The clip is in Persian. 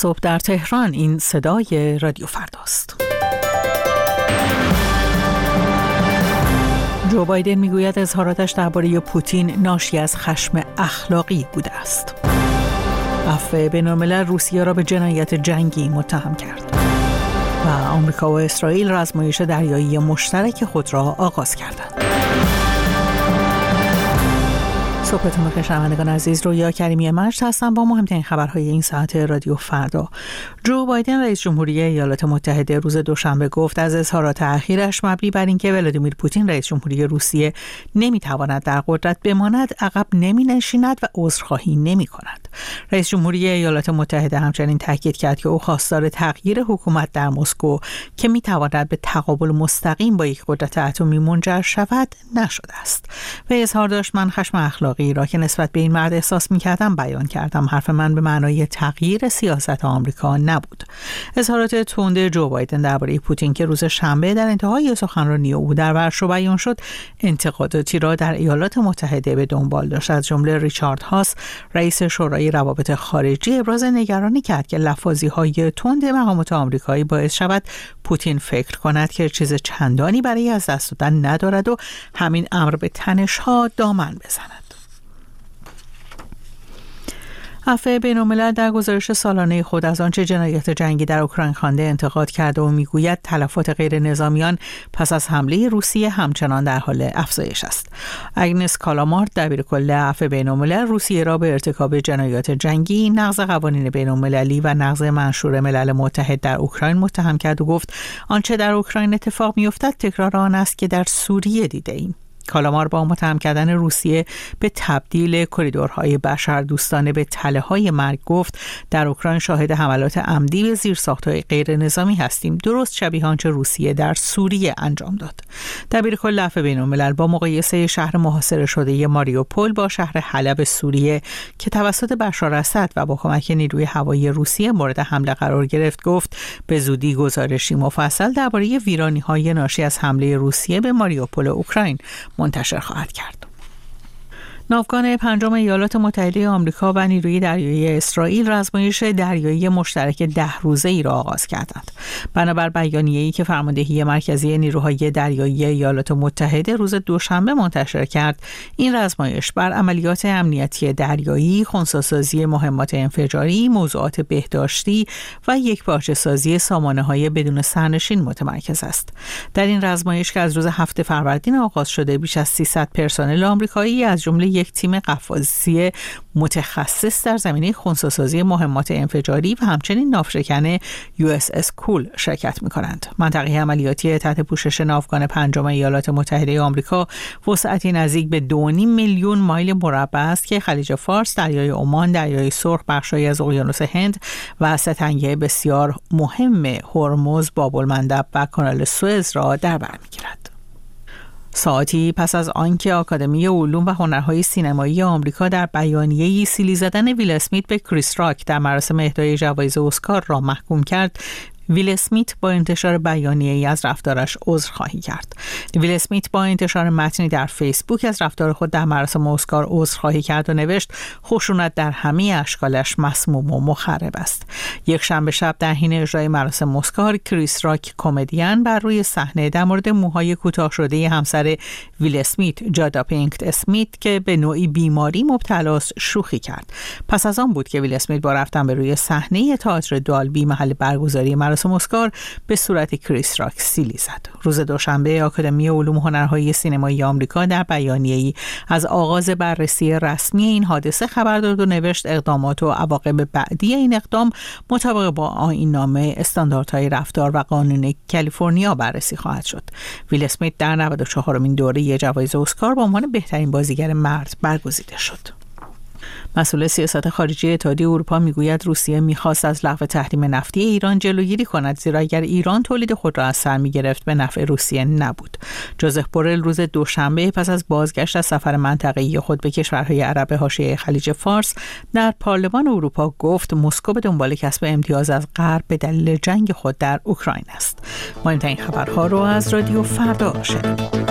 صبح در تهران. این صدای رادیو فرداست. جو بایدن میگوید اظهاراتش درباره پوتین ناشی از خشم اخلاقی بوده است. عفو بین‌الملل روسیه را به جنایت جنگی متهم کرد و آمریکا و اسرائیل آزمایش دریایی مشترک خود را آغاز کردند. صبحتون بخیر شنوندگان عزیز، رویا کریمی مجد هستم با مهمترین خبرهای این ساعت رادیو فردا. جو بایدن رئیس جمهوری ایالات متحده روز دوشنبه گفت از اظهارات اخیرش مبنی بر اینکه ولادیمیر پوتین رئیس جمهوری روسیه نمیتواند در قدرت بماند، عقب نمینشیند و عذرخواهی نمیکند. رئیس جمهوری ایالات متحده همچنین تاکید کرد که او خواستار تغییر حکومت در مسکو که میتواند به تقابل مستقیم با یک قدرت اتمی منجر شود نشده است. و اظهار داشت من خشم اخلاقی را که نسبت به این مرد احساس می‌کردم بیان کردم. حرف من به معنای تغییر سیاست آمریکا نبود. اظهارات تند جو بایدن درباره پوتین که روز شنبه در انتهای سخنرانی او در ورشو بیان شد، انتقاداتی را در ایالات متحده به دنبال داشت. از جمله ریچارد هاس، رئیس شورای روابط خارجی، ابراز نگرانی کرد که لفاظی‌های تند مقامات آمریکایی باعث شود پوتین فکر کند که چیز چندانی برای از دست دادن ندارد و همین امر به تنش‌ها دامن بزند. عفو بین‌الملل در گزارش سالانه خود از آنچه جنایت جنگی در اوکراین خوانده انتقاد کرده و میگوید تلفات غیر نظامیان پس از حمله روسیه همچنان در حال افزایش است. اگنس کالامارت دبیرکل عفو بین‌الملل روسیه را به ارتکاب جنایات جنگی، نقض قوانین بین‌المللی و نقض منشور ملل متحد در اوکراین متهم کرد و گفت آنچه در اوکراین اتفاق می‌افتد تکرار آن است که در سوریه دیده‌ایم. کالامار با متهم کردن روسیه به تبدیل کریدورهای بشردوستانه به تله‌های مرگ گفت در اوکراین شاهد حملات عمدی به زیرساخت‌های غیر نظامی هستیم، درست شبیه آنچه روسیه در سوریه انجام داد. دبیرکل عفو بین‌الملل با مقایسه شهر محاصره شده ماریوپول با شهر حلب سوریه که توسط بشار اسد و با کمک نیروی هوایی روسیه مورد حمله قرار گرفت گفت به زودی گزارشی مفصل درباره ویرانی‌های ناشی از حمله روسیه به ماریوپول اوکراین منتشر خواهد کرد. ناوگان پنجم ایالات متحده آمریکا و نیروی دریایی اسرائیل آزمایش دریایی مشترک 10 روزه‌ای را آغاز کردند. بنابر بیانیه‌ای که فرماندهی مرکزی نیروهای دریایی ایالات متحده روز دوشنبه منتشر کرد، این آزمایش بر عملیات امنیتی دریایی، خنثی‌سازی مهمات انفجاری، موضوعات بهداشتی و یکپارچه‌سازی سامانه‌های بدون سرنشین متمرکز است. در این آزمایش که از روز 7 فروردین آغاز شده، بیش از 300 پرسنل آمریکایی از جمله یک تیم قفازی متخصص در زمینه خنثی‌سازی مهمات انفجاری و همچنین ناوشکن USS کول شرکت می‌کنند. منطقه عملیاتی تحت پوشش ناوگان پنجم ایالات متحده آمریکا وسعتی نزدیک به 2.5 میلیون مایل مربع است که خلیج فارس، دریای عمان، دریای سرخ، بخشی از اقیانوس هند و سه‌تنگه بسیار مهم هرمز، باب‌المندب و کانال سوئز را در بر می‌گیرد. ساعتی پس از آنکه آکادمی علوم و هنرهای سینمایی آمریکا در بیانیه‌ای سیلی زدن ویل اسمیت به کریس راک در مراسم اهدای جوایز اسکار را محکوم کرد، ویل اسمیت با انتشار بیانیه‌ای از رفتارش عذرخواهی کرد. ویل اسمیت با انتشار متنی در فیسبوک از رفتار خود در مراسم اسکار عذرخواهی کرد و نوشت خشونت در همه اشکالش مسموم و مخرب است. یک شنبه شب در حین اجرای مراسم اسکار، کریس راک کمدین بر روی صحنه در مورد موهای کوتاه شده همسر ویل اسمیت، جادا پینکت اسمیت که به نوعی بیماری مبتلا است، شوخی کرد. پس از آن بود که ویل اسمیت با رفتن به روی صحنه تئاتر دالبی محل برگزاری مراسم اسکار به صورت کریس راک سیلی زد. روز دوشنبه آکادمی علوم و هنرهای سینمایی آمریکا در بیانیه‌ای از آغاز بررسی رسمی این حادثه خبر داد و نوشت اقدامات و عواقب بعدی این اقدام مطابق با آیین‌نامه استانداردهای رفتار و قانون کالیفرنیا بررسی خواهد شد. ویل اسمیت در 94مین دوره جوایز اسکار به عنوان بهترین بازیگر مرد برگزیده شد. مسئول سیاست خارجی اتحادیه اروپا میگوید روسیه میخواست از لغو تحریم نفتی ایران جلوگیری کند، زیرا اگر ایران تولید خود را از سر میگرفت به نفع روسیه نبود. جوزف بورل روز دوشنبه پس از بازگشت از سفر منطقه‌ای خود به کشورهای عرب حاشیه خلیج فارس در پارلمان اروپا گفت مسکو به دنبال کسب امتیاز از غرب به دلیل جنگ خود در اوکراین است. مهمترین خبرها رو از رادیو فردا شنیدید.